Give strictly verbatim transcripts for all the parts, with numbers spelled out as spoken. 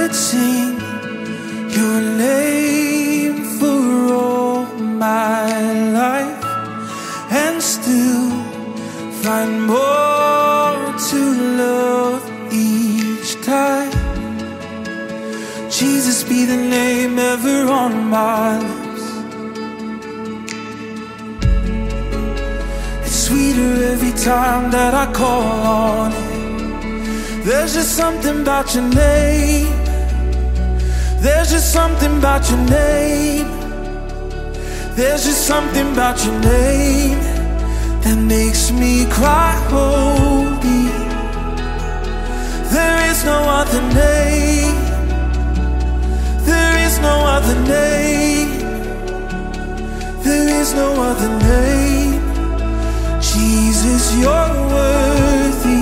could sing your name for all my life and still find more to love each time. Jesus be the name ever on my lips. It's sweeter every time that I call on it. There's just something about your name. There's just something about your name. There's just something about your name that makes me cry holy. There is no other name. There is no other name. There is no other name. Jesus, you're worthy.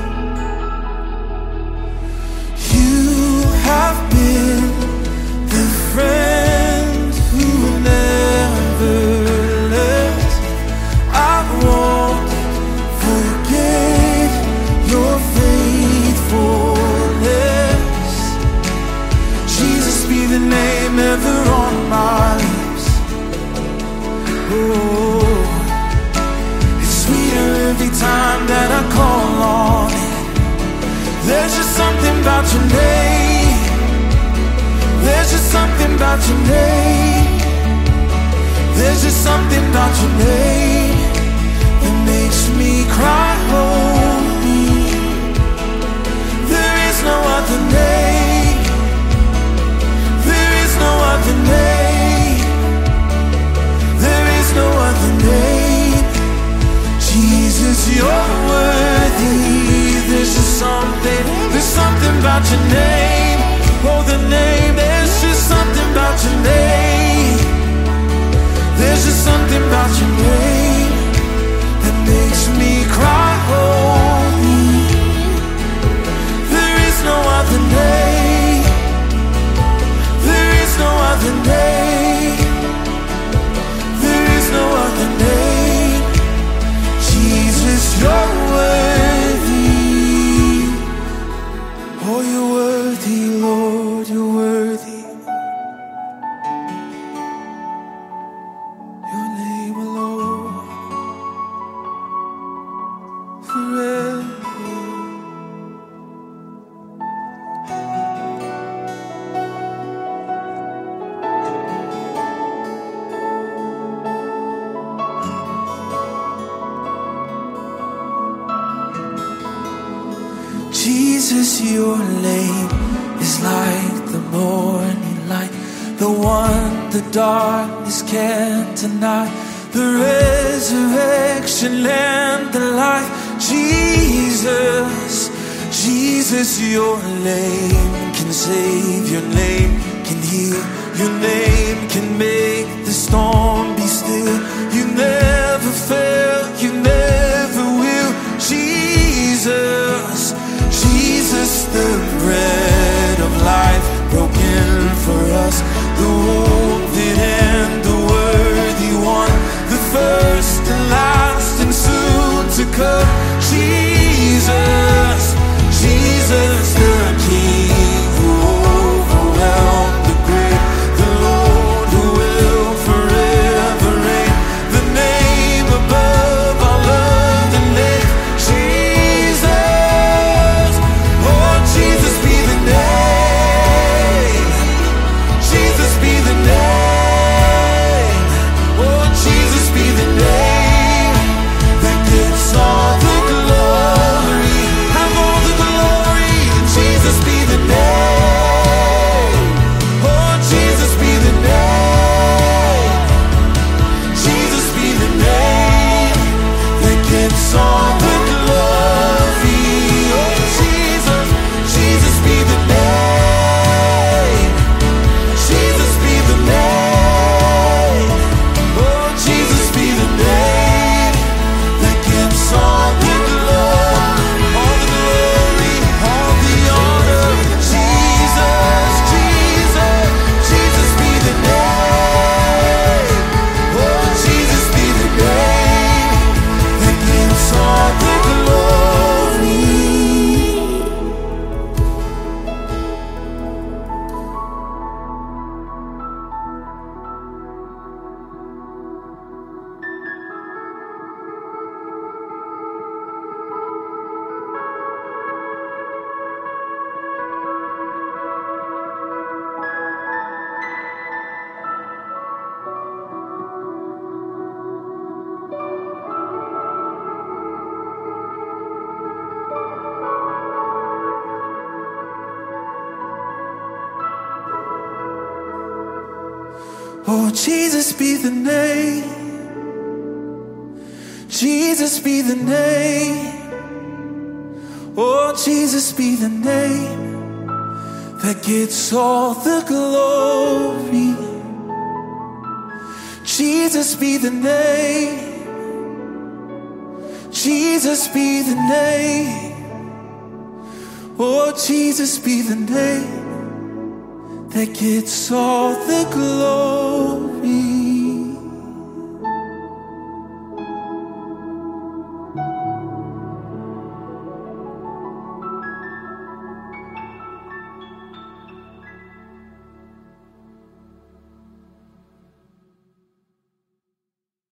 You have been the friend who never left. I won't forget your faithfulness. Jesus be the name ever on my lips. Oh, it's sweeter every time that I call on it. There's just something about your name. There's just something about your name. There's just something about your name that makes me cry holy. There is no other name. There is no other name. There is no other name. Jesus, you're worthy. There's just something, there's something about your name. Oh, the name, there's just something about your name. There's just something about your name that makes me cry holy. There is no other name. There is no other name. There is no other name. Jesus, you're worthy. Oh, you're worthy, Lord, you're worthy. Your name alone, forever. Jesus, your name is like the morning light, the one the darkness can't deny, the resurrection and the life. Jesus, Jesus, your name can save, your name can heal, your name can make the storm be still. You never fail, you never will. Jesus, Jesus, the bread of life broken for us, the wounded and the worthy one, the first and last and soon to come. Jesus, Jesus, the King who overwhelmed the grave, the Lord who will forever reign, the name above Oh, Jesus be the name. Jesus be the name. Oh, Jesus be the name that gets all the glory. Jesus be the name. Jesus be the name. Oh, Jesus be the name that gets all the glory.